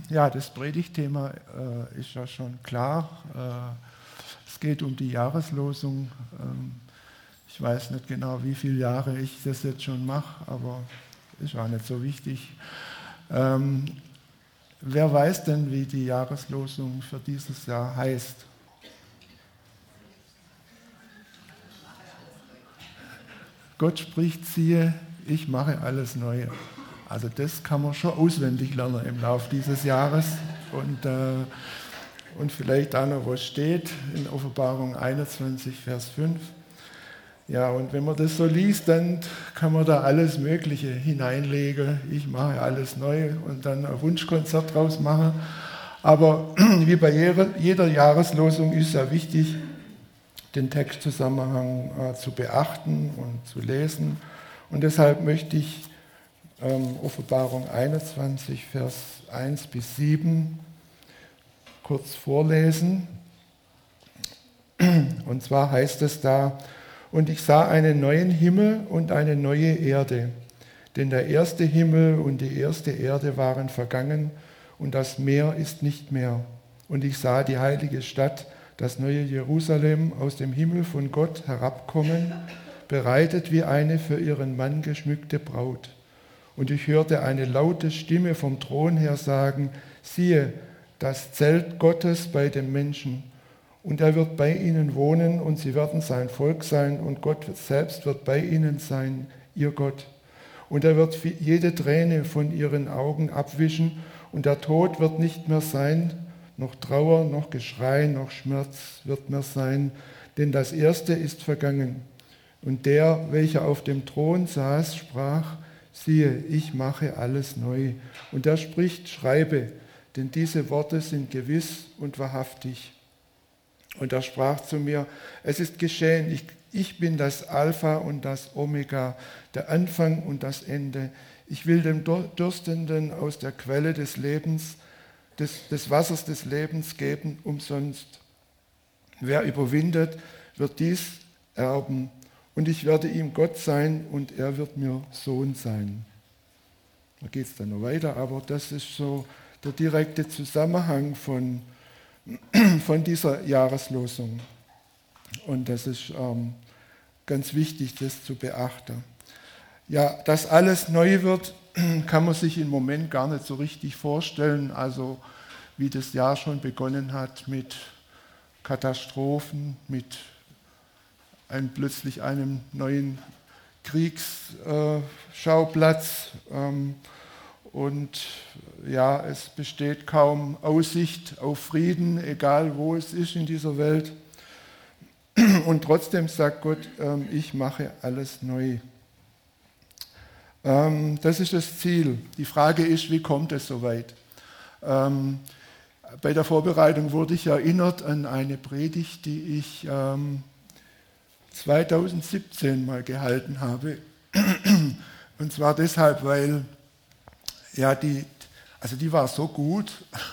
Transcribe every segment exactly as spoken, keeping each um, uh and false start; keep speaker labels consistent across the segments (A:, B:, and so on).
A: Ja, das Predigtthema äh, ist ja schon klar. Äh, es geht um die Jahreslosung. Ähm, ich weiß nicht genau, wie viele Jahre ich das jetzt schon mache, aber ist auch nicht so wichtig. Ähm, wer weiß denn, wie die Jahreslosung für dieses Jahr heißt? Gott spricht, siehe, ich mache alles neu. Also das kann man schon auswendig lernen im Laufe dieses Jahres. Und, äh, und vielleicht auch noch, was steht in Offenbarung einundzwanzig, Vers fünf. Ja, und wenn man das so liest, dann kann man da alles Mögliche hineinlegen. Ich mache alles neu und dann ein Wunschkonzert draus machen. Aber wie bei jeder, jeder Jahreslosung ist ja wichtig, den Textzusammenhang äh, zu beachten und zu lesen. Und deshalb möchte ich ähm, Offenbarung einundzwanzig, Vers eins bis sieben kurz vorlesen. Und zwar heißt es da: Und ich sah einen neuen Himmel und eine neue Erde, denn der erste Himmel und die erste Erde waren vergangen und das Meer ist nicht mehr. Und ich sah die heilige Stadt, das neue Jerusalem, aus dem Himmel von Gott herabkommen, bereitet wie eine für ihren Mann geschmückte Braut. Und ich hörte eine laute Stimme vom Thron her sagen: Siehe, das Zelt Gottes bei den Menschen. Und er wird bei ihnen wohnen und sie werden sein Volk sein und Gott selbst wird bei ihnen sein, ihr Gott. Und er wird jede Träne von ihren Augen abwischen und der Tod wird nicht mehr sein, noch Trauer, noch Geschrei, noch Schmerz wird mehr sein, denn das Erste ist vergangen. Und der, welcher auf dem Thron saß, sprach: Siehe, ich mache alles neu. Und er spricht: Schreibe, denn diese Worte sind gewiss und wahrhaftig. Und er sprach zu mir: Es ist geschehen, ich, ich bin das Alpha und das Omega, der Anfang und das Ende. Ich will dem Durstenden aus der Quelle des Lebens, des, des Wassers des Lebens geben, umsonst. Wer überwindet, wird dies erben. Und ich werde ihm Gott sein und er wird mir Sohn sein. Da geht es dann noch weiter, aber das ist so der direkte Zusammenhang von von dieser Jahreslosung. Und das ist ähm, ganz wichtig, das zu beachten. Ja, dass alles neu wird, kann man sich im Moment gar nicht so richtig vorstellen. Also wie das Jahr schon begonnen hat mit Katastrophen, mit einem, plötzlich einem neuen Kriegsschauplatz. Ähm, Und ja, es besteht kaum Aussicht auf Frieden, egal wo es ist in dieser Welt. Und trotzdem sagt Gott, ähm, ich mache alles neu. Ähm, das ist das Ziel. Die Frage ist, wie kommt es so weit? Ähm, bei der Vorbereitung wurde ich erinnert an eine Predigt, die ich ähm, zweitausendsiebzehn mal gehalten habe. Und zwar deshalb, weil Ja, die, also die war so gut,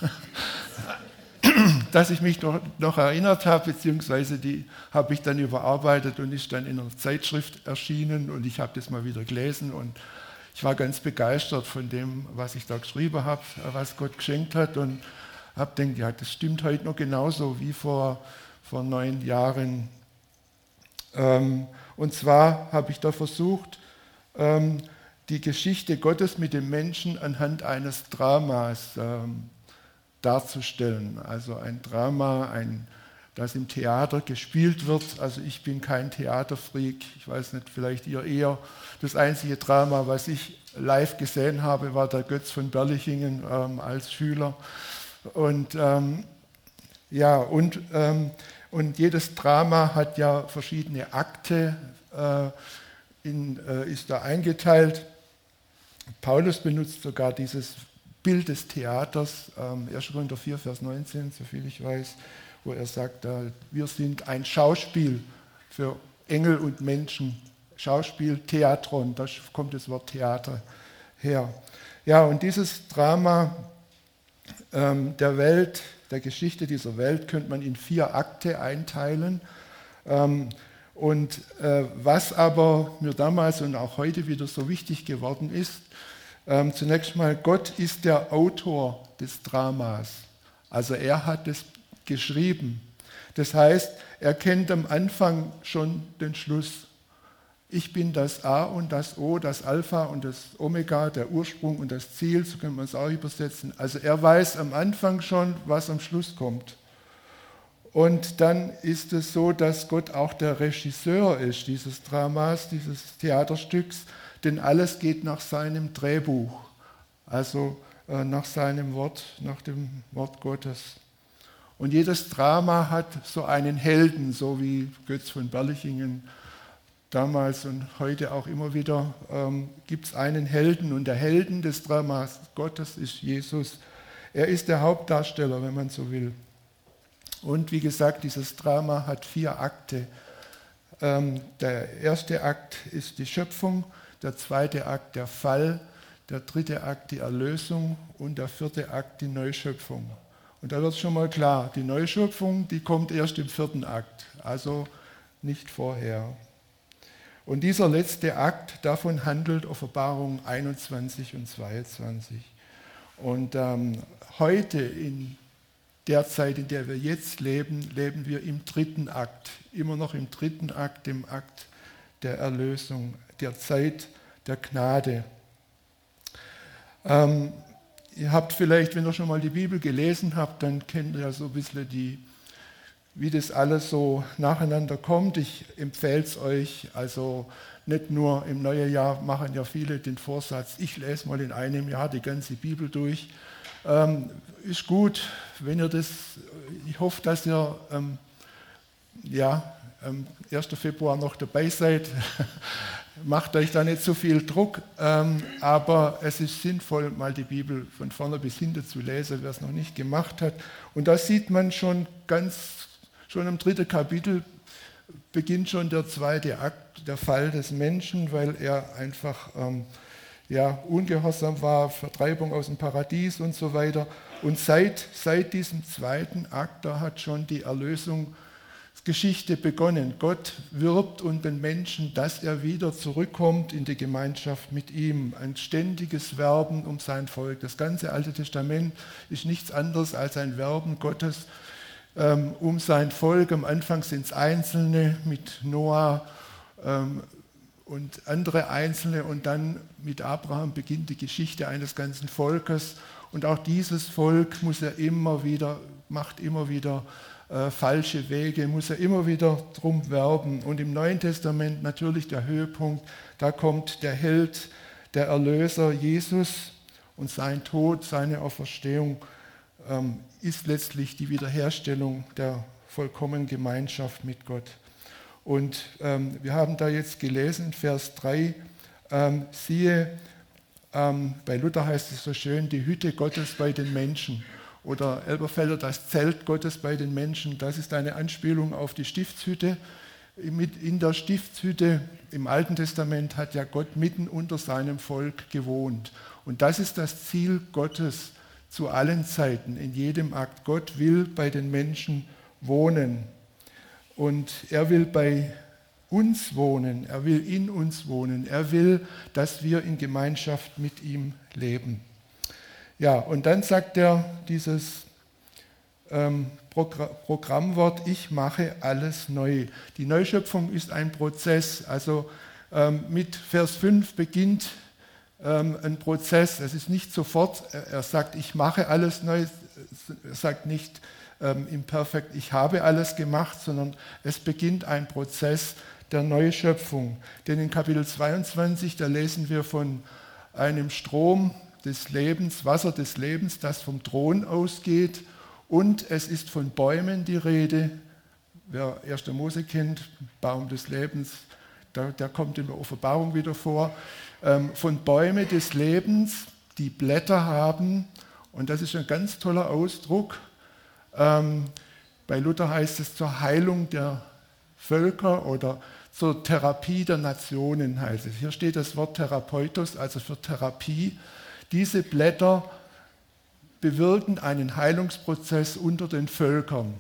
A: dass ich mich noch, noch erinnert habe, beziehungsweise die habe ich dann überarbeitet und ist dann in einer Zeitschrift erschienen und ich habe das mal wieder gelesen und ich war ganz begeistert von dem, was ich da geschrieben habe, was Gott geschenkt hat und habe gedacht, ja, das stimmt heute noch genauso wie vor, vor neun Jahren. Ähm, und zwar habe ich da versucht, ähm, die Geschichte Gottes mit dem Menschen anhand eines Dramas ähm, darzustellen. Also ein Drama, ein, das im Theater gespielt wird. Also ich bin kein Theaterfreak, ich weiß nicht, vielleicht ihr eher. Das einzige Drama, was ich live gesehen habe, war der Götz von Berlichingen ähm, als Schüler. Und ähm, ja, und, ähm, und jedes Drama hat ja verschiedene Akte, äh, in, äh, ist da eingeteilt. Paulus benutzt sogar dieses Bild des Theaters, ähm, erster Korinther vier, Vers neunzehn, soviel ich weiß, wo er sagt, äh, wir sind ein Schauspiel für Engel und Menschen. Schauspiel, Theatron, da kommt das Wort Theater her. Ja, und dieses Drama ähm, der Welt, der Geschichte dieser Welt, könnte man in vier Akte einteilen. Ähm, Und äh, was aber mir damals und auch heute wieder so wichtig geworden ist, ähm, zunächst mal, Gott ist der Autor des Dramas. Also er hat es geschrieben. Das heißt, er kennt am Anfang schon den Schluss. Ich bin das A und das O, das Alpha und das Omega, der Ursprung und das Ziel, so können wir es auch übersetzen. Also er weiß am Anfang schon, was am Schluss kommt. Und dann ist es so, dass Gott auch der Regisseur ist dieses Dramas, dieses Theaterstücks, denn alles geht nach seinem Drehbuch, also äh, nach seinem Wort, nach dem Wort Gottes. Und jedes Drama hat so einen Helden, so wie Götz von Berlichingen damals und heute auch immer wieder, ähm, gibt es einen Helden. Und der Helden des Dramas Gottes ist Jesus. Er ist der Hauptdarsteller, wenn man so will. Und wie gesagt, dieses Drama hat vier Akte. Ähm, der erste Akt ist die Schöpfung, der zweite Akt der Fall, der dritte Akt die Erlösung und der vierte Akt die Neuschöpfung. Und da wird schon mal klar, die Neuschöpfung, die kommt erst im vierten Akt, also nicht vorher. Und dieser letzte Akt, davon handelt Offenbarung einundzwanzig und zweiundzwanzig. Und ähm, heute, in der Zeit, in der wir jetzt leben, leben wir im dritten Akt, immer noch im dritten Akt, dem Akt der Erlösung, der Zeit der Gnade. Ähm, ihr habt vielleicht, wenn ihr schon mal die Bibel gelesen habt, dann kennt ihr ja so ein bisschen die, wie das alles so nacheinander kommt. Ich empfehle es euch, also nicht nur im neuen Jahr machen ja viele den Vorsatz, ich lese mal in einem Jahr die ganze Bibel durch. Ähm, ist gut, wenn ihr das, ich hoffe, dass ihr ähm, ja, am ersten Februar noch dabei seid. Macht euch da nicht so viel Druck, ähm, aber es ist sinnvoll, mal die Bibel von vorne bis hinten zu lesen, wer es noch nicht gemacht hat. Und da sieht man schon ganz, schon im dritten Kapitel beginnt schon der zweite Akt, der Fall des Menschen, weil er einfach ähm, ja, ungehorsam war, Vertreibung aus dem Paradies und so weiter. Und seit, seit diesem zweiten Akt, da hat schon die Erlösungsgeschichte begonnen. Gott wirbt um den Menschen, dass er wieder zurückkommt in die Gemeinschaft mit ihm. Ein ständiges Werben um sein Volk. Das ganze Alte Testament ist nichts anderes als ein Werben Gottes ähm, um sein Volk. Am Anfang sind es Einzelne mit Noah ähm, und andere Einzelne. Und dann mit Abraham beginnt die Geschichte eines ganzen Volkes. Und auch dieses Volk muss er immer wieder, macht immer wieder äh, falsche Wege, muss er immer wieder drum werben. Und im Neuen Testament natürlich der Höhepunkt, da kommt der Held, der Erlöser Jesus und sein Tod, seine Auferstehung ähm, ist letztlich die Wiederherstellung der vollkommenen Gemeinschaft mit Gott. Und ähm, wir haben da jetzt gelesen in Vers drei, ähm, siehe, ähm, bei Luther heißt es so schön, die Hütte Gottes bei den Menschen. Oder Elberfelder, das Zelt Gottes bei den Menschen. Das ist eine Anspielung auf die Stiftshütte. In der Stiftshütte im Alten Testament hat ja Gott mitten unter seinem Volk gewohnt. Und das ist das Ziel Gottes zu allen Zeiten, in jedem Akt. Gott will bei den Menschen wohnen. Und er will bei uns wohnen, er will in uns wohnen, er will, dass wir in Gemeinschaft mit ihm leben. Ja, und dann sagt er dieses ähm, Programmwort, ich mache alles neu. Die Neuschöpfung ist ein Prozess, also ähm, mit Vers fünf beginnt ähm, ein Prozess, es ist nicht sofort, er sagt, ich mache alles neu, er sagt nicht ähm, im Perfekt, ich habe alles gemacht, sondern es beginnt ein Prozess der Neuschöpfung. Denn in Kapitel zweiundzwanzig, da lesen wir von einem Strom des Lebens, Wasser des Lebens, das vom Thron ausgeht. Und es ist von Bäumen die Rede. Wer erster Mose kennt, Baum des Lebens, der, der kommt in der Offenbarung wieder vor. Ähm, von Bäumen des Lebens, die Blätter haben. Und das ist ein ganz toller Ausdruck. Ähm, bei Luther heißt es zur Heilung der Völker oder zur Therapie der Nationen heißt es. Hier steht das Wort Therapeutos, also für Therapie. Diese Blätter bewirken einen Heilungsprozess unter den Völkern.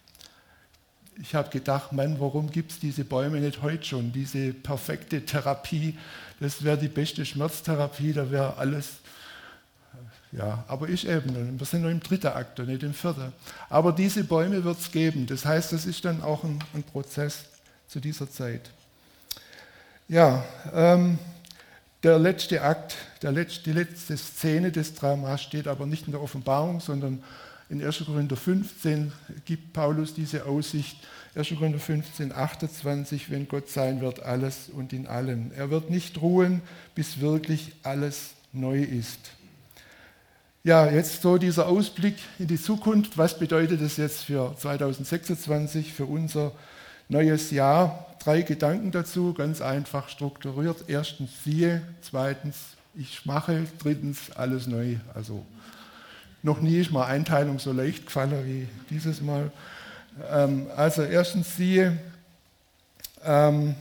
A: Ich habe gedacht, Mann, warum gibt es diese Bäume nicht heute schon? Diese perfekte Therapie, das wäre die beste Schmerztherapie, da wäre alles, Ja, aber ich eben. Wir sind noch im dritten Akt, nicht im vierten. Aber diese Bäume wird es geben. Das heißt, das ist dann auch ein, ein Prozess zu dieser Zeit. Ja, ähm, der letzte Akt, der letzte, die letzte Szene des Dramas steht aber nicht in der Offenbarung, sondern in erster Korinther fünfzehn gibt Paulus diese Aussicht. erster Korinther fünfzehn, achtundzwanzig, wenn Gott sein wird, alles und in allen. Er wird nicht ruhen, bis wirklich alles neu ist. Ja, jetzt so dieser Ausblick in die Zukunft. Was bedeutet das jetzt für zweitausendsechsundzwanzig, für unser neues Jahr? Drei Gedanken dazu, ganz einfach strukturiert. Erstens, siehe. Zweitens, ich mache. Drittens, alles neu. Also noch nie ist mir Einteilung so leicht gefallen wie dieses Mal. Ähm, also erstens, siehe. Ähm,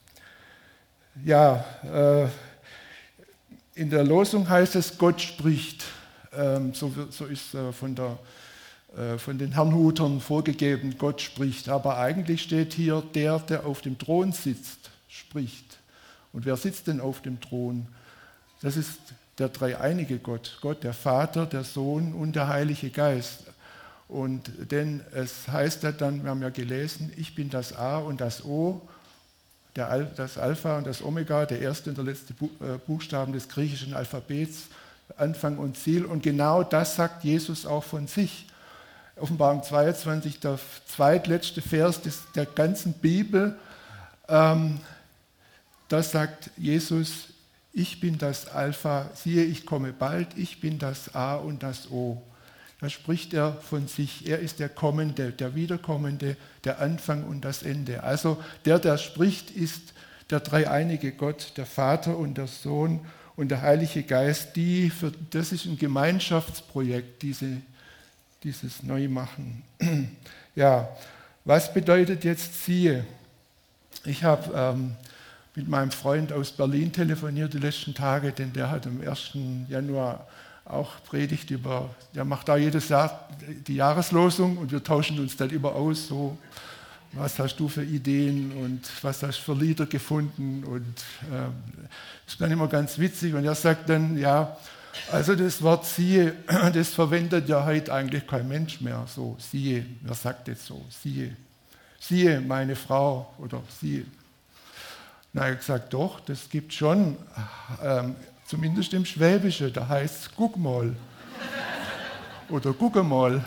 A: ja, äh, in der Losung heißt es, Gott spricht. Ähm, so, so ist äh, von der von den Herrnhutern vorgegeben, Gott spricht. Aber eigentlich steht hier, der, der auf dem Thron sitzt, spricht. Und wer sitzt denn auf dem Thron? Das ist der dreieinige Gott. Gott, der Vater, der Sohn und der Heilige Geist. Und denn es heißt ja dann, wir haben ja gelesen, ich bin das A und das O, der Al, das Alpha und das Omega, der erste und der letzte Buchstaben des griechischen Alphabets, Anfang und Ziel. Und genau das sagt Jesus auch von sich. Offenbarung zweiundzwanzig, der zweitletzte Vers des, der ganzen Bibel, ähm, da sagt Jesus, ich bin das Alpha, siehe, ich komme bald, ich bin das A und das O. Da spricht er von sich, er ist der Kommende, der Wiederkommende, der Anfang und das Ende. Also der, der spricht, ist der dreieinige Gott, der Vater und der Sohn und der Heilige Geist, die für, das ist ein Gemeinschaftsprojekt, diese dieses Neumachen. Ja, was bedeutet jetzt siehe? Ich habe ähm, mit meinem Freund aus Berlin telefoniert die letzten Tage, denn der hat am ersten Januar auch Predigt über, der macht da jedes Jahr die Jahreslosung und wir tauschen uns dann immer aus, so, was hast du für Ideen und was hast du für Lieder gefunden und ähm, ist dann immer ganz witzig und er sagt dann, ja, also das Wort siehe, das verwendet ja heute eigentlich kein Mensch mehr. So, siehe, wer sagt jetzt so, siehe, siehe meine Frau oder siehe. Na, ich habe gesagt, doch, das gibt schon, ähm, zumindest im Schwäbischen, da heißt es guck mal oder gucke mal.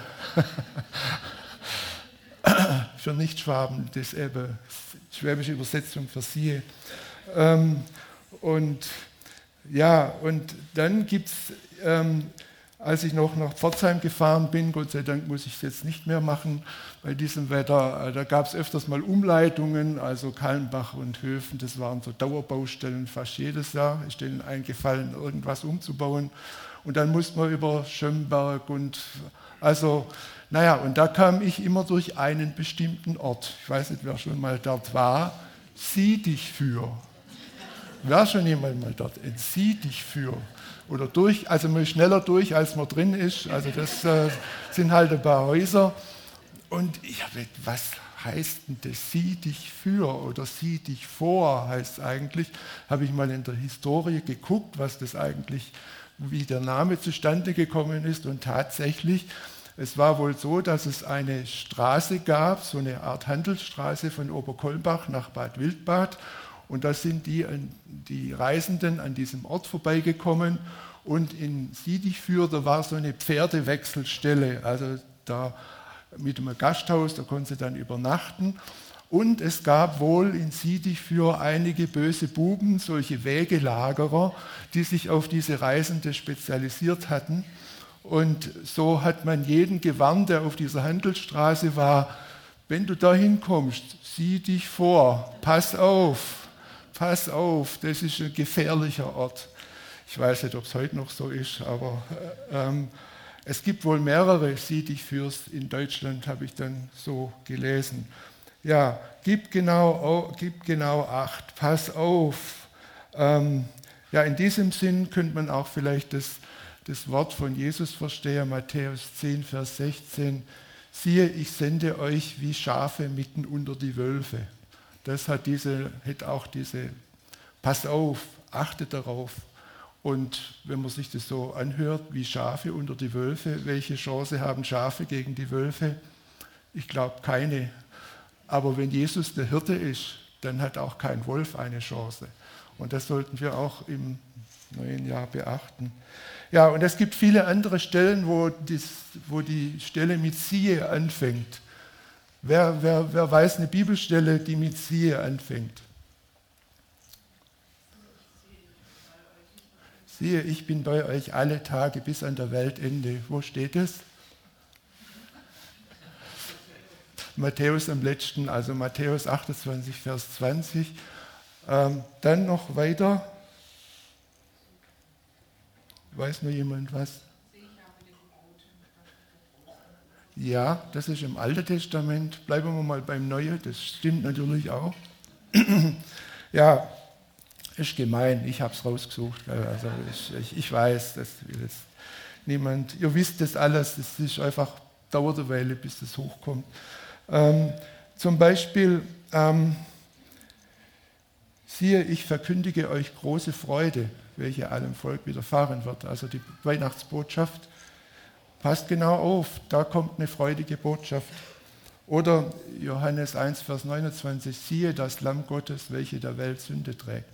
A: Für Nichtschwaben, das ist eben schwäbische Übersetzung für siehe. Ähm, und Ja, und dann gibt es, ähm, als ich noch nach Pforzheim gefahren bin, Gott sei Dank muss ich es jetzt nicht mehr machen bei diesem Wetter, äh, da gab es öfters mal Umleitungen, also Kallenbach und Höfen, das waren so Dauerbaustellen fast jedes Jahr, ist denen eingefallen, irgendwas umzubauen. Und dann musste man über Schömberg und, also, naja, und da kam ich immer durch einen bestimmten Ort. Ich weiß nicht, wer schon mal dort war. Sieh dich für. Wer schon jemand mal dort, entzieh dich für. Oder durch, also man ist schneller durch, als man drin ist. Also das äh, sind halt ein paar Häuser. Und ich habe gedacht, was heißt denn das, sieh dich für oder sieh dich vor, heißt es eigentlich. Habe ich mal in der Historie geguckt, was das eigentlich, wie der Name zustande gekommen ist. Und tatsächlich, es war wohl so, dass es eine Straße gab, so eine Art Handelsstraße von Oberkolbach nach Bad Wildbad. Und da sind die, die Reisenden an diesem Ort vorbeigekommen und in Siedichfür, da war so eine Pferdewechselstelle, also da mit einem Gasthaus, da konnten sie dann übernachten. Und es gab wohl in Siedichfür einige böse Buben, solche Wegelagerer, die sich auf diese Reisende spezialisiert hatten. Und so hat man jeden gewarnt, der auf dieser Handelsstraße war, wenn du da hinkommst, sieh dich vor, pass auf. Pass auf, das ist ein gefährlicher Ort. Ich weiß nicht, ob es heute noch so ist, aber ähm, es gibt wohl mehrere Siedichfürs in Deutschland, habe ich dann so gelesen. Ja, gib genau, gib genau Acht, pass auf. Ähm, ja, in diesem Sinn könnte man auch vielleicht das, das Wort von Jesus verstehen, Matthäus zehn, Vers sechzehn. Siehe, ich sende euch wie Schafe mitten unter die Wölfe. Das hat diese, hat auch diese, pass auf, achtet darauf. Und wenn man sich das so anhört, wie Schafe unter die Wölfe, welche Chance haben Schafe gegen die Wölfe? Ich glaube keine. Aber wenn Jesus der Hirte ist, dann hat auch kein Wolf eine Chance. Und das sollten wir auch im neuen Jahr beachten. Ja, und es gibt viele andere Stellen, wo, dies, wo die Stelle mit siehe anfängt. Wer, wer, wer weiß eine Bibelstelle, die mit siehe anfängt? Siehe, ich bin bei euch alle Tage bis an der Weltende. Wo steht es? Matthäus am letzten, also Matthäus achtundzwanzig, Vers zwanzig. Ähm, dann noch weiter. Weiß nur jemand was? Ja, das ist im Alten Testament. Bleiben wir mal beim Neuen, das stimmt natürlich auch. Ja, ist gemein, ich habe es rausgesucht. Also ich, ich, ich weiß, das will jetzt niemand. Ihr wisst das alles, es ist einfach, dauert eine Weile, bis das hochkommt. Ähm, zum Beispiel, ähm, siehe, ich verkündige euch große Freude, welche allem Volk widerfahren wird. Also die Weihnachtsbotschaft. Passt genau auf, da kommt eine freudige Botschaft. Oder Johannes eins, Vers neunundzwanzig, siehe das Lamm Gottes, welche der Welt Sünde trägt.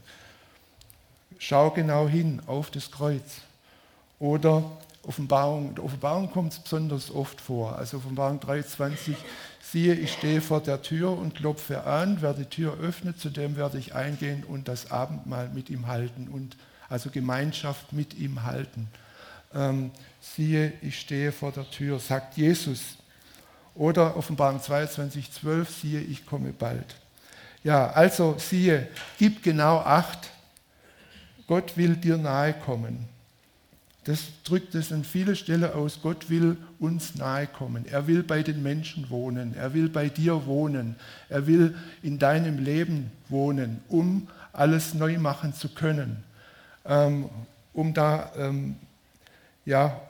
A: Schau genau hin auf das Kreuz. Oder Offenbarung, in Offenbarung kommt es besonders oft vor. Also Offenbarung drei, zwanzig, siehe, ich stehe vor der Tür und klopfe an, wer die Tür öffnet, zu dem werde ich eingehen und das Abendmahl mit ihm halten, und also Gemeinschaft mit ihm halten. Ähm, siehe, ich stehe vor der Tür, sagt Jesus. Oder Offenbarung zweiundzwanzig, zwölf, siehe, ich komme bald. Ja, also siehe, gib genau Acht, Gott will dir nahe kommen. Das drückt es an vielen Stellen aus, Gott will uns nahe kommen. Er will bei den Menschen wohnen, er will bei dir wohnen, er will in deinem Leben wohnen, um alles neu machen zu können, ähm, um da ähm, ja,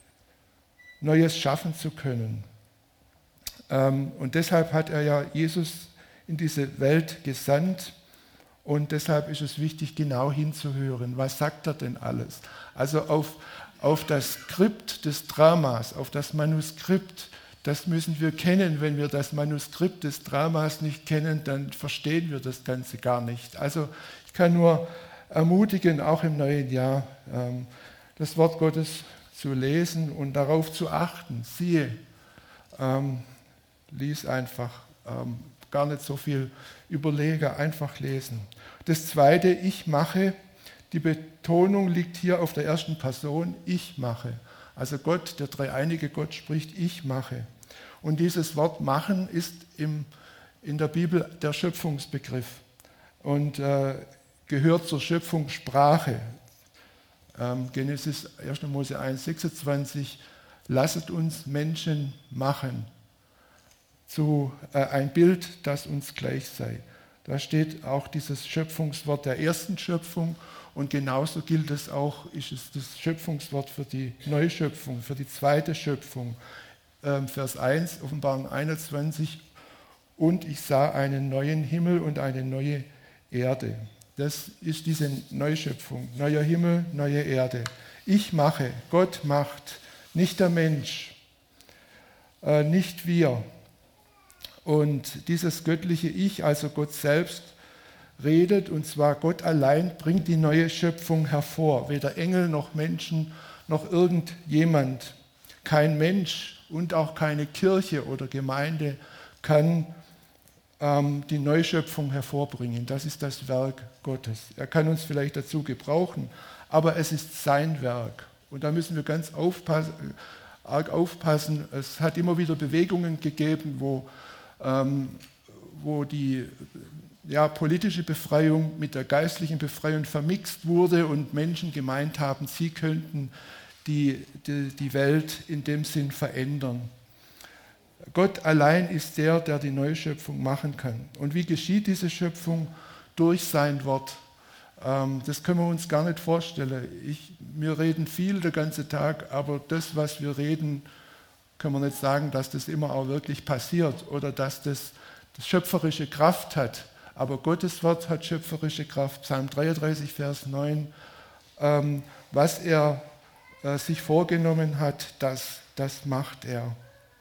A: Neues schaffen zu können. Ähm, und deshalb hat er ja Jesus in diese Welt gesandt. Und deshalb ist es wichtig, genau hinzuhören. Was sagt er denn alles? Also auf, auf das Skript des Dramas, auf das Manuskript, das müssen wir kennen. Wenn wir das Manuskript des Dramas nicht kennen, dann verstehen wir das Ganze gar nicht. Also ich kann nur ermutigen, auch im neuen Jahr, das Wort Gottes zu lesen und darauf zu achten. Siehe, ähm, lies einfach, ähm, gar nicht so viel überlege, einfach lesen. Das Zweite, ich mache, die Betonung liegt hier auf der ersten Person, ich mache. Also Gott, der dreieinige Gott spricht, ich mache. Und dieses Wort machen ist im, in der Bibel der Schöpfungsbegriff und äh, gehört zur Schöpfungssprache. Ähm, Genesis erster Mose eins, sechsundzwanzig, lasset uns Menschen machen. Zu äh, ein Bild, das uns gleich sei. Da steht auch dieses Schöpfungswort der ersten Schöpfung und genauso gilt es auch, ist es das Schöpfungswort für die Neuschöpfung, für die zweite Schöpfung. Ähm, Vers eins, Offenbarung einundzwanzig, und ich sah einen neuen Himmel und eine neue Erde. Das ist diese Neuschöpfung, neuer Himmel, neue Erde. Ich mache, Gott macht, nicht der Mensch, äh, nicht wir. Und dieses göttliche Ich, also Gott selbst, redet, und zwar Gott allein bringt die neue Schöpfung hervor. Weder Engel noch Menschen noch irgendjemand. Kein Mensch und auch keine Kirche oder Gemeinde kann ähm, die Neuschöpfung hervorbringen. Das ist das Werk Gottes. Er kann uns vielleicht dazu gebrauchen, aber es ist sein Werk. Und da müssen wir ganz aufpassen, arg aufpassen. Es hat immer wieder Bewegungen gegeben, wo Ähm, wo die ja, politische Befreiung mit der geistlichen Befreiung vermixt wurde und Menschen gemeint haben, sie könnten die, die, die Welt in dem Sinn verändern. Gott allein ist der, der die Neuschöpfung machen kann. Und wie geschieht diese Schöpfung? Durch sein Wort. Ähm, das können wir uns gar nicht vorstellen. Ich, wir reden viel den ganzen Tag, aber das, was wir reden, können wir nicht sagen, dass das immer auch wirklich passiert oder dass das, das schöpferische Kraft hat. Aber Gottes Wort hat schöpferische Kraft. Psalm dreiunddreißig, Vers neun. ähm, was er äh, sich vorgenommen hat, das, das macht er.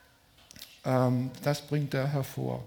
A: Ähm, das bringt er hervor.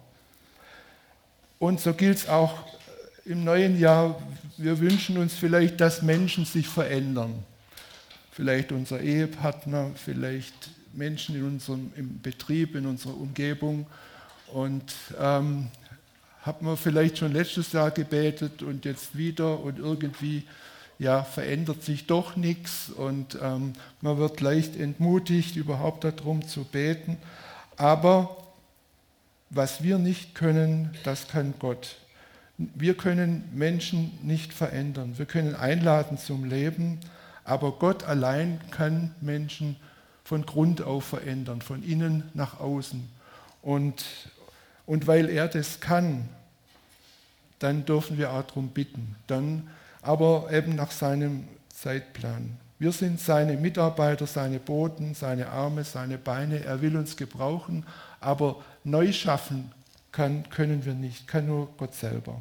A: Und so gilt es auch im neuen Jahr. Wir wünschen uns vielleicht, dass Menschen sich verändern. Vielleicht unser Ehepartner, vielleicht Menschen in unserem im Betrieb, in unserer Umgebung. Und ähm, hat man vielleicht schon letztes Jahr gebetet und jetzt wieder und irgendwie ja, verändert sich doch nichts und ähm, man wird leicht entmutigt, überhaupt darum zu beten. Aber was wir nicht können, das kann Gott. Wir können Menschen nicht verändern. Wir können einladen zum Leben, aber Gott allein kann Menschen von Grund auf verändern, von innen nach außen. Und, und weil er das kann, dann dürfen wir auch darum bitten. Dann aber eben nach seinem Zeitplan. Wir sind seine Mitarbeiter, seine Boten, seine Arme, seine Beine. Er will uns gebrauchen, aber neu schaffen kann, können wir nicht, kann nur Gott selber.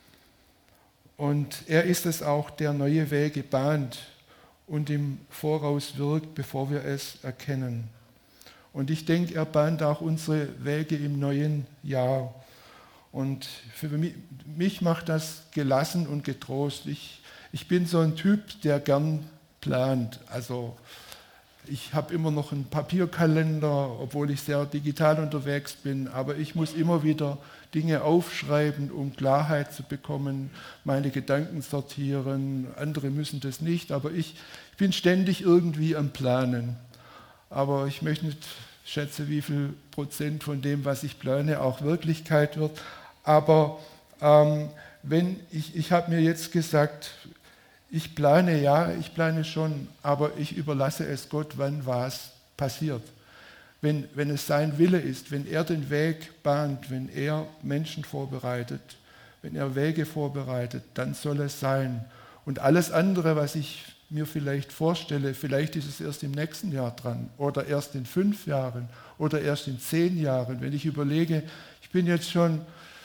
A: Und er ist es auch, der neue Wege bahnt und im Voraus wirkt, bevor wir es erkennen. Und ich denke, er bahnt auch unsere Wege im neuen Jahr. Und für mich, mich macht das gelassen und getrost. Ich, ich bin so ein Typ, der gern plant. Also ich habe immer noch einen Papierkalender, obwohl ich sehr digital unterwegs bin, aber ich muss immer wieder Dinge aufschreiben, um Klarheit zu bekommen, meine Gedanken sortieren. Andere müssen das nicht, aber ich, ich bin ständig irgendwie am Planen. Aber ich möchte nicht schätzen, wie viel Prozent von dem, was ich plane, auch Wirklichkeit wird. Aber ähm, wenn ich, ich habe mir jetzt gesagt, ich plane, ja, ich plane schon, aber ich überlasse es Gott, wann was passiert. Wenn, wenn es sein Wille ist, wenn er den Weg bahnt, wenn er Menschen vorbereitet, wenn er Wege vorbereitet, dann soll es sein. Und alles andere, was ich mir vielleicht vorstelle, vielleicht ist es erst im nächsten Jahr dran oder erst in fünf Jahren oder erst in zehn Jahren. Wenn ich überlege, ich bin jetzt schon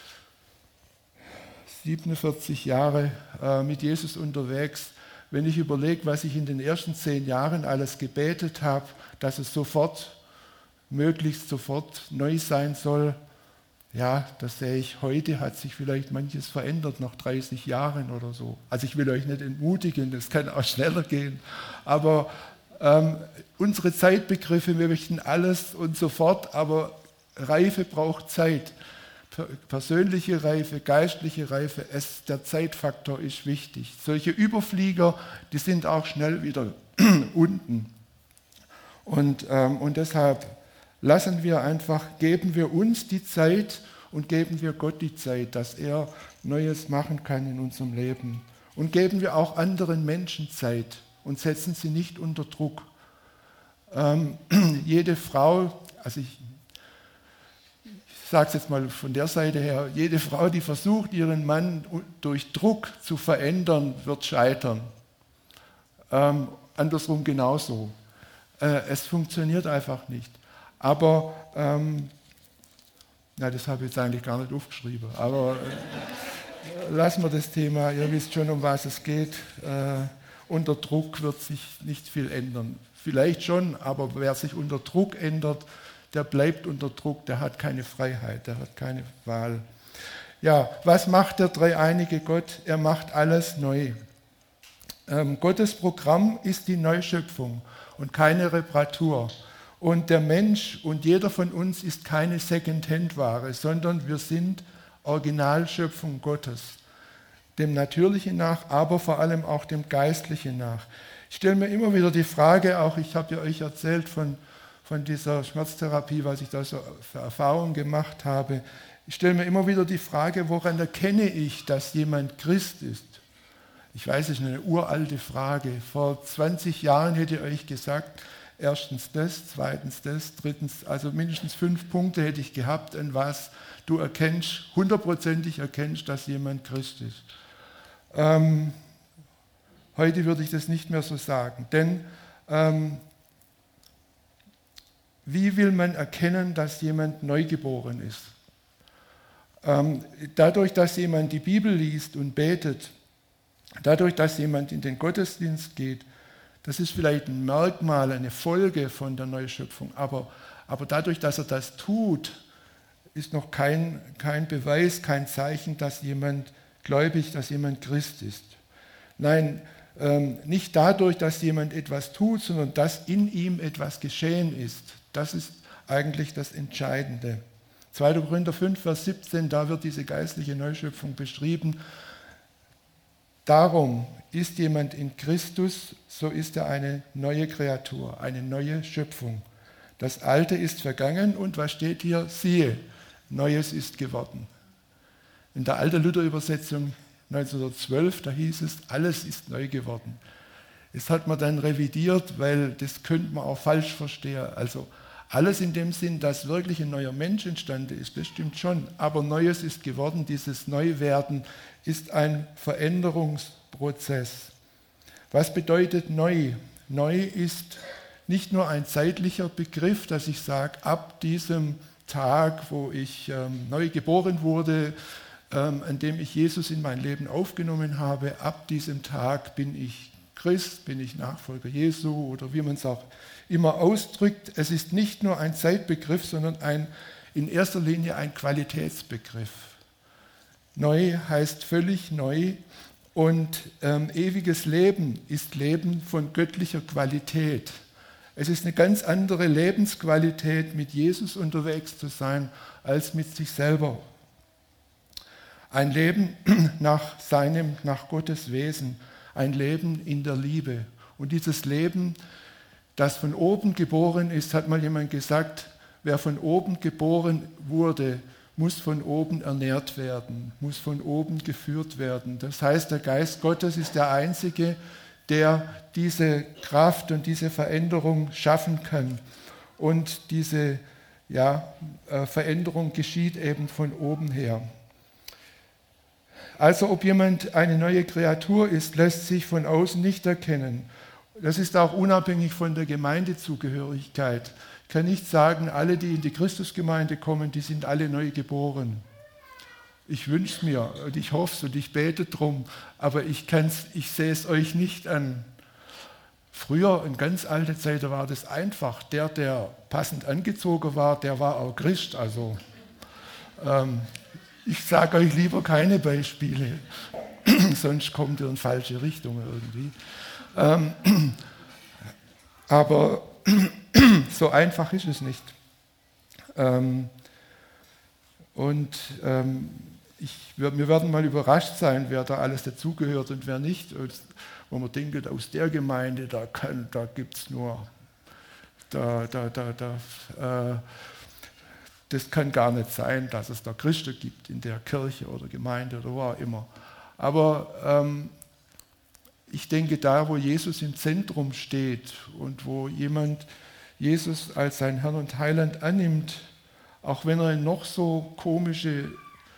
A: siebenundvierzig Jahre äh, mit Jesus unterwegs. Wenn ich überlege, was ich in den ersten zehn Jahren alles gebetet habe, dass es sofort, möglichst sofort neu sein soll, ja, das sehe ich heute, hat sich vielleicht manches verändert nach dreißig Jahren oder so. Also ich will euch nicht entmutigen, das kann auch schneller gehen, aber ähm, unsere Zeitbegriffe, wir möchten alles und sofort, aber Reife braucht Zeit. Persönliche Reife, geistliche Reife, es, der Zeitfaktor ist wichtig. Solche Überflieger, die sind auch schnell wieder unten. Und, ähm, und deshalb lassen wir einfach, geben wir uns die Zeit und geben wir Gott die Zeit, dass er Neues machen kann in unserem Leben. Und geben wir auch anderen Menschen Zeit und setzen sie nicht unter Druck. Ähm, jede Frau, also ich Ich sage es jetzt mal von der Seite her, jede Frau, die versucht, ihren Mann durch Druck zu verändern, wird scheitern. Ähm, andersrum genauso. Äh, es funktioniert einfach nicht. Aber, ähm, na, das habe ich jetzt eigentlich gar nicht aufgeschrieben, aber äh, lassen wir das Thema, ihr wisst schon, um was es geht. Äh, unter Druck wird sich nicht viel ändern. Vielleicht schon, aber wer sich unter Druck ändert, der bleibt unter Druck, der hat keine Freiheit, der hat keine Wahl. Ja, was macht der dreieinige Gott? Er macht alles neu. Ähm, Gottes Programm ist die Neuschöpfung und keine Reparatur. Und der Mensch und jeder von uns ist keine Second-Hand-Ware, sondern wir sind Originalschöpfung Gottes. Dem Natürlichen nach, aber vor allem auch dem Geistlichen nach. Ich stelle mir immer wieder die Frage, auch ich habe ja euch erzählt von von dieser Schmerztherapie, was ich da so für Erfahrungen gemacht habe. Ich stelle mir immer wieder die Frage, woran erkenne ich, dass jemand Christ ist? Ich weiß, es ist eine uralte Frage. Vor zwanzig Jahren hätte ich euch gesagt, erstens das, zweitens das, drittens, also mindestens fünf Punkte hätte ich gehabt, an was du erkennst, hundertprozentig erkennst, dass jemand Christ ist. Ähm, heute würde ich das nicht mehr so sagen, denn ähm, wie will man erkennen, dass jemand neugeboren ist? Ähm, dadurch, dass jemand die Bibel liest und betet, Dadurch, dass jemand in den Gottesdienst geht, das ist vielleicht ein Merkmal, eine Folge von der Neuschöpfung, aber, aber dadurch, dass er das tut, ist noch kein, kein Beweis, kein Zeichen, dass jemand gläubig, dass jemand Christ ist. Nein, ähm, nicht dadurch, dass jemand etwas tut, sondern dass in ihm etwas geschehen ist. Das ist eigentlich das Entscheidende. zweiter Korinther fünf, Vers siebzehn, da wird diese geistliche Neuschöpfung beschrieben. Darum ist jemand in Christus, so ist er eine neue Kreatur, eine neue Schöpfung. Das Alte ist vergangen und was steht hier? Siehe, Neues ist geworden. In der alten Luther-Übersetzung neunzehnhundertzwölf, da hieß es, alles ist neu geworden. Das hat man dann revidiert, weil das könnte man auch falsch verstehen. Also alles in dem Sinn, dass wirklich ein neuer Mensch entstanden ist, das stimmt schon. Aber Neues ist geworden, dieses Neuwerden ist ein Veränderungsprozess. Was bedeutet neu? Neu ist nicht nur ein zeitlicher Begriff, dass ich sage, ab diesem Tag, wo ich ähm, neu geboren wurde, ähm, an dem ich Jesus in mein Leben aufgenommen habe, ab diesem Tag bin ich Christ, bin ich Nachfolger Jesu oder wie man es auch immer ausdrückt. Es ist nicht nur ein Zeitbegriff, sondern ein, in erster Linie ein Qualitätsbegriff. Neu heißt völlig neu und ähm, ewiges Leben ist Leben von göttlicher Qualität. Es ist eine ganz andere Lebensqualität, mit Jesus unterwegs zu sein, als mit sich selber. Ein Leben nach seinem, nach Gottes Wesen, ein Leben in der Liebe. Und dieses Leben, das von oben geboren ist, hat mal jemand gesagt, wer von oben geboren wurde, muss von oben ernährt werden, muss von oben geführt werden. Das heißt, der Geist Gottes ist der Einzige, der diese Kraft und diese Veränderung schaffen kann. Und diese ja, Veränderung geschieht eben von oben her. Also ob jemand eine neue Kreatur ist, lässt sich von außen nicht erkennen. Das ist auch unabhängig von der Gemeindezugehörigkeit. Ich kann nicht sagen, alle, die in die Christusgemeinde kommen, die sind alle neu geboren. Ich wünsche es mir und ich hoffe es und ich bete drum, aber ich, kann's, ich sehe es euch nicht an. Früher, in ganz alter Zeit, war das einfach. Der, der passend angezogen war, der war auch Christ. Also ähm, ich sage euch lieber keine Beispiele, sonst kommt ihr in falsche Richtung irgendwie. Ähm, aber so einfach ist es nicht. Ähm, und ähm, ich, wir, wir werden mal überrascht sein, wer da alles dazugehört und wer nicht. Und, wo man denkt, aus der Gemeinde, da, da gibt es nur, da, da, da, da, äh, das kann gar nicht sein, dass es da Christen gibt in der Kirche oder Gemeinde oder wo auch immer. Aber ähm, ich denke, da, wo Jesus im Zentrum steht und wo jemand Jesus als sein Herrn und Heiland annimmt, auch wenn er in noch so komische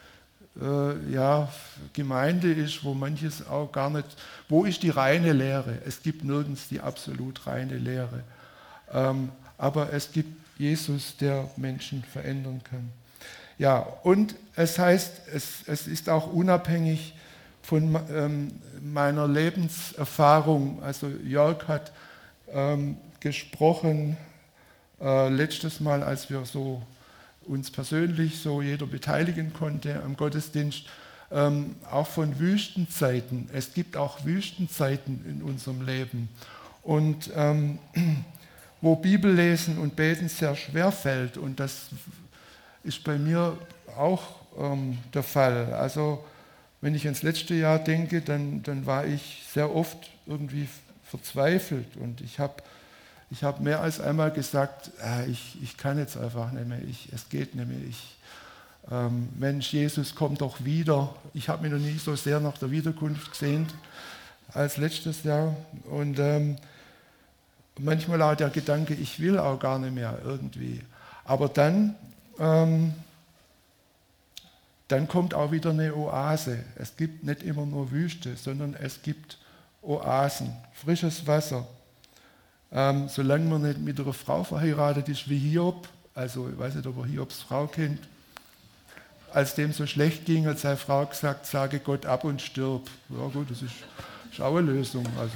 A: äh, ja, Gemeinde ist, wo manches auch gar nicht, wo ist die reine Lehre? Es gibt nirgends die absolut reine Lehre. Ähm, aber es gibt Jesus, der Menschen verändern kann. Ja, und es heißt, es, es ist auch unabhängig von ähm, meiner Lebenserfahrung. Also Jörg hat ähm, gesprochen äh, letztes Mal, als wir so uns persönlich so jeder beteiligen konnte am Gottesdienst, ähm, auch von Wüstenzeiten. Es gibt auch Wüstenzeiten in unserem Leben. Und ähm, wo Bibellesen und Beten sehr schwer fällt, und das ist bei mir auch ähm, der Fall. Also wenn ich ans letzte Jahr denke, dann, dann war ich sehr oft irgendwie verzweifelt und ich habe ich hab mehr als einmal gesagt, äh, ich, ich kann jetzt einfach nicht mehr, ich, es geht nicht mehr. Ich, ähm, Mensch, Jesus, komm doch wieder. Ich habe mich noch nie so sehr nach der Wiederkunft gesehnt als letztes Jahr. Und ähm, manchmal auch der Gedanke, ich will auch gar nicht mehr irgendwie. Aber dann, ähm, dann kommt auch wieder eine Oase. Es gibt nicht immer nur Wüste, sondern es gibt Oasen, frisches Wasser. Ähm, solange man nicht mit einer Frau verheiratet ist wie Hiob, also ich weiß nicht, ob ihr Hiobs Frau kennt, als dem so schlecht ging, hat seine Frau gesagt, sage Gott ab und stirb. Ja gut, das ist, ist auch eine Lösung. Also,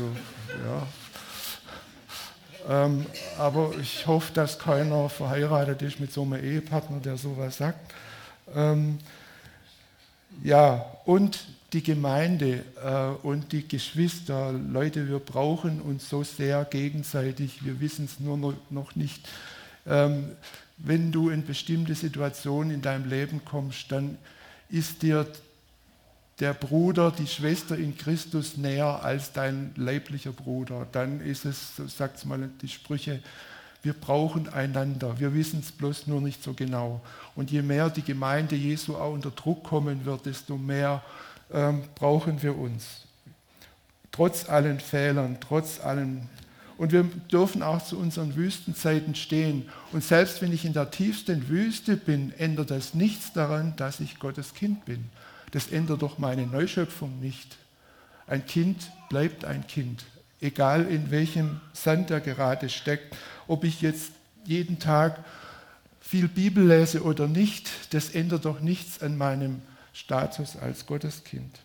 A: ja. ähm, aber ich hoffe, dass keiner verheiratet ist mit so einem Ehepartner, der sowas sagt. Ähm, ja, und die Gemeinde äh, und die Geschwister, Leute, wir brauchen uns so sehr gegenseitig, wir wissen es nur noch, noch nicht. Ähm, wenn du in bestimmte Situationen in deinem Leben kommst, dann ist dir der Bruder, die Schwester in Christus näher als dein leiblicher Bruder. Dann ist es, so sagt es mal die Sprüche, wir brauchen einander, wir wissen es bloß nur nicht so genau. Und je mehr die Gemeinde Jesu auch unter Druck kommen wird, desto mehr ähm, brauchen wir uns. Trotz allen Fehlern, trotz allen. Und wir dürfen auch zu unseren Wüstenzeiten stehen. Und selbst wenn ich in der tiefsten Wüste bin, ändert das nichts daran, dass ich Gottes Kind bin. Das ändert doch meine Neuschöpfung nicht. Ein Kind bleibt ein Kind, egal in welchem Sand er gerade steckt. Ob ich jetzt jeden Tag viel Bibel lese oder nicht, das ändert doch nichts an meinem Status als Gotteskind.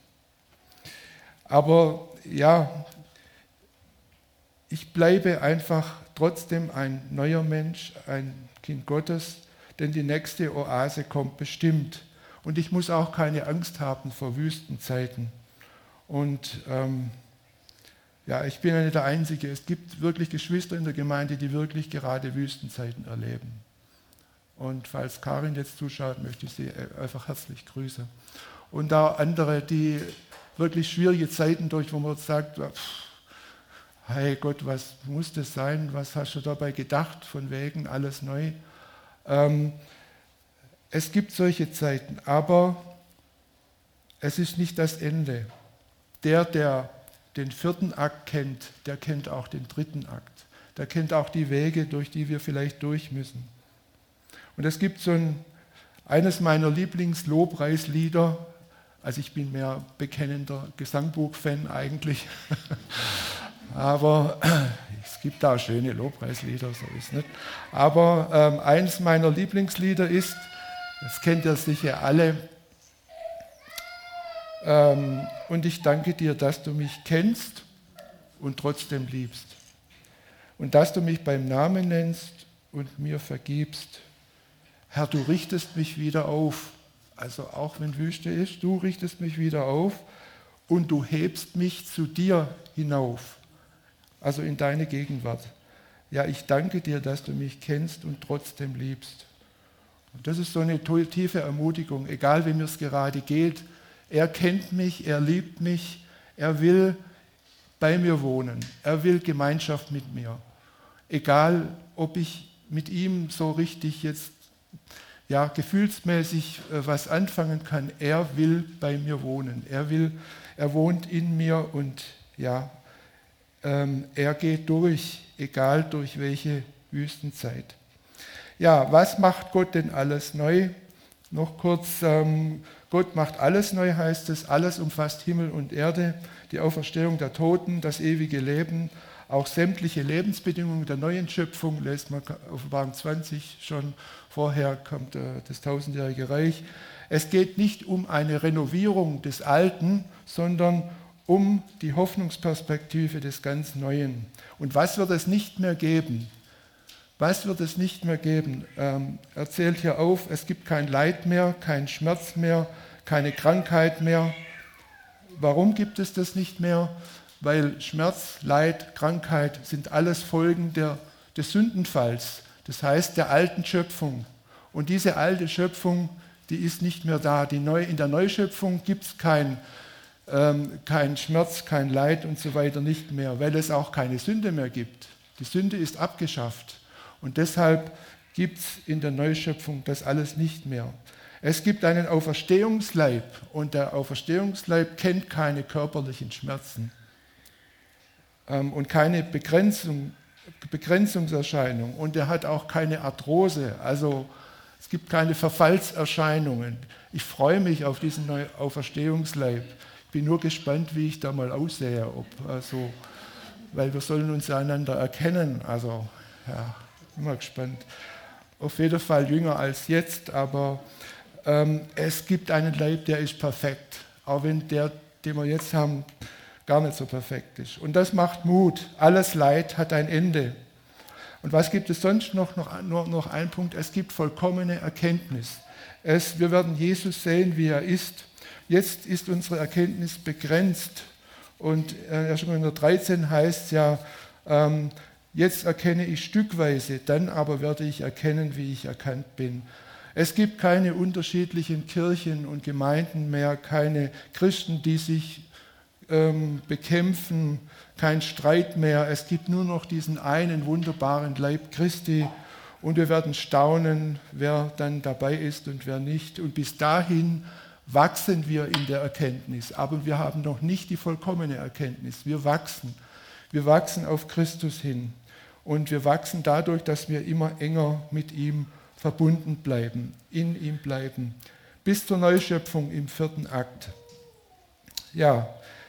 A: Aber ja, ich bleibe einfach trotzdem ein neuer Mensch, ein Kind Gottes, denn die nächste Oase kommt bestimmt. Und ich muss auch keine Angst haben vor Wüstenzeiten. Und ähm, ja, ich bin ja nicht der Einzige. Es gibt wirklich Geschwister in der Gemeinde, die wirklich gerade Wüstenzeiten erleben. Und falls Karin jetzt zuschaut, möchte ich sie einfach herzlich grüßen. Und auch andere, die wirklich schwierige Zeiten durch, wo man sagt, pff, hey Gott, was muss das sein? Was hast du dabei gedacht? Von wegen alles neu. Ähm, es gibt solche Zeiten, aber es ist nicht das Ende. Der, der den vierten Akt kennt, der kennt auch den dritten Akt. Der kennt auch die Wege, durch die wir vielleicht durch müssen. Und es gibt so ein, eines meiner Lieblings-Lobpreislieder, also ich bin mehr bekennender Gesangbuch-Fan eigentlich, aber es gibt auch schöne Lobpreislieder, so ist es nicht. Aber ähm, eines meiner Lieblingslieder ist, das kennt ihr sicher alle, ähm, und ich danke dir, dass du mich kennst und trotzdem liebst. Und dass du mich beim Namen nennst und mir vergibst. Herr, du richtest mich wieder auf. Also auch wenn Wüste ist, du richtest mich wieder auf und du hebst mich zu dir hinauf. Also in deine Gegenwart. Ja, ich danke dir, dass du mich kennst und trotzdem liebst. Und das ist so eine tiefe Ermutigung, egal wie mir es gerade geht. Er kennt mich, er liebt mich, er will bei mir wohnen, er will Gemeinschaft mit mir. Egal, ob ich mit ihm so richtig jetzt ja, gefühlsmäßig äh, was anfangen kann, er will bei mir wohnen. Er will, er wohnt in mir und ja, ähm, er geht durch, egal durch welche Wüstenzeit. Ja, was macht Gott denn alles neu? Noch kurz, ähm, Gott macht alles neu, heißt es. Alles umfasst Himmel und Erde, die Auferstehung der Toten, das ewige Leben, auch sämtliche Lebensbedingungen der neuen Schöpfung, lest man Offenbarung zwanzig schon, vorher kommt äh, das tausendjährige Reich. Es geht nicht um eine Renovierung des Alten, sondern um die Hoffnungsperspektive des ganz Neuen. Und was wird es nicht mehr geben? Was wird es nicht mehr geben? Ähm, er zählt hier auf, es gibt kein Leid mehr, kein Schmerz mehr, keine Krankheit mehr. Warum gibt es das nicht mehr? Weil Schmerz, Leid, Krankheit sind alles Folgen der, des Sündenfalls, das heißt der alten Schöpfung. Und diese alte Schöpfung, die ist nicht mehr da. Die Neu, in der Neuschöpfung gibt es kein, ähm, kein Schmerz, kein Leid und so weiter nicht mehr, weil es auch keine Sünde mehr gibt. Die Sünde ist abgeschafft. Und deshalb gibt es in der Neuschöpfung das alles nicht mehr. Es gibt einen Auferstehungsleib und der Auferstehungsleib kennt keine körperlichen Schmerzen ähm, und keine Begrenzung, Begrenzungserscheinung und er hat auch keine Arthrose, also es gibt keine Verfallserscheinungen. Ich freue mich auf diesen neuen Auferstehungsleib. Ich bin nur gespannt, wie ich da mal aussehe, ob, also, weil wir sollen uns einander erkennen, also ja. Bin mal gespannt. Auf jeden Fall jünger als jetzt, aber ähm, es gibt einen Leib, der ist perfekt, auch wenn der, den wir jetzt haben, gar nicht so perfekt ist. Und das macht Mut. Alles Leid hat ein Ende. Und was gibt es sonst noch? Noch, nur noch ein Punkt. Es gibt vollkommene Erkenntnis. Es, wir werden Jesus sehen, wie er ist. Jetzt ist unsere Erkenntnis begrenzt. Und äh, erst Korinther dreizehn heißt ja, ähm, jetzt erkenne ich stückweise, dann aber werde ich erkennen, wie ich erkannt bin. Es gibt keine unterschiedlichen Kirchen und Gemeinden mehr, keine Christen, die sich ähm, bekämpfen, kein Streit mehr. Es gibt nur noch diesen einen wunderbaren Leib Christi und wir werden staunen, wer dann dabei ist und wer nicht. Und bis dahin wachsen wir in der Erkenntnis, aber wir haben noch nicht die vollkommene Erkenntnis. Wir wachsen. Wir wachsen auf Christus hin und wir wachsen dadurch, dass wir immer enger mit ihm verbunden bleiben, in ihm bleiben, bis zur Neuschöpfung im vierten Akt. Ja,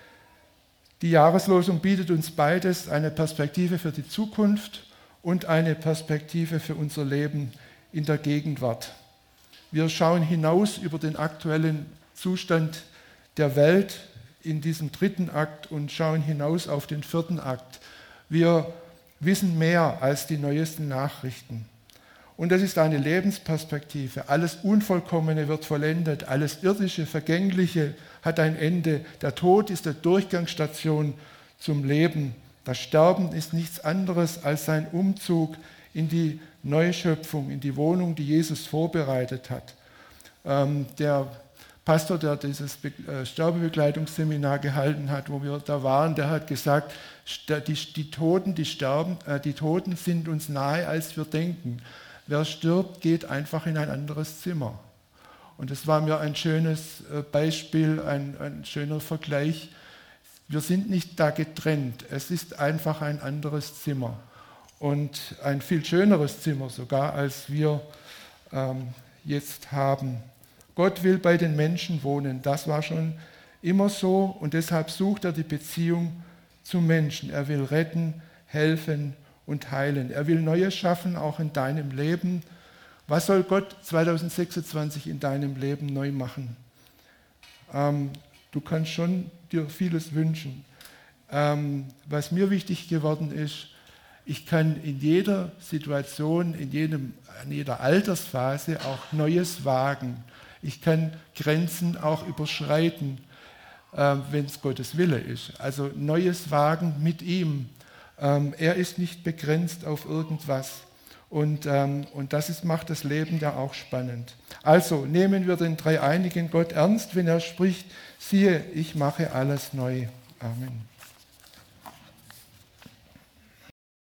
A: die Jahreslosung bietet uns beides, eine Perspektive für die Zukunft und eine Perspektive für unser Leben in der Gegenwart. Wir schauen hinaus über den aktuellen Zustand der Welt in diesem dritten Akt und schauen hinaus auf den vierten Akt. Wir wissen mehr als die neuesten Nachrichten. Und das ist eine Lebensperspektive. Alles Unvollkommene wird vollendet, alles Irdische, Vergängliche hat ein Ende. Der Tod ist die Durchgangsstation zum Leben. Das Sterben ist nichts anderes als sein Umzug in die Neuschöpfung, in die Wohnung, die Jesus vorbereitet hat. Ähm, der Pastor, der dieses Be- äh, Sterbebegleitungsseminar gehalten hat, wo wir da waren, der hat gesagt, die, die, Toten, die, sterben, äh, die Toten sind uns nahe, als wir denken. Wer stirbt, geht einfach in ein anderes Zimmer. Und das war mir ein schönes Beispiel, ein, ein schöner Vergleich. Wir sind nicht da getrennt, es ist einfach ein anderes Zimmer. Und ein viel schöneres Zimmer sogar, als wir ähm, jetzt haben. Gott will bei den Menschen wohnen, das war schon immer so und deshalb sucht er die Beziehung zum Menschen. Er will retten, helfen und heilen. Er will Neues schaffen, auch in deinem Leben. Was soll Gott zwanzig sechsundzwanzig in deinem Leben neu machen? Ähm, du kannst schon dir vieles wünschen. Ähm, was mir wichtig geworden ist, ich kann in jeder Situation, in, jedem, in jeder Altersphase auch Neues wagen. Ich kann Grenzen auch überschreiten, äh, wenn es Gottes Wille ist. Also Neues wagen mit ihm. Ähm, er ist nicht begrenzt auf irgendwas. Und, ähm, und das ist, macht das Leben ja auch spannend. Also nehmen wir den dreieinigen Gott ernst, wenn er spricht, siehe, ich mache alles neu. Amen.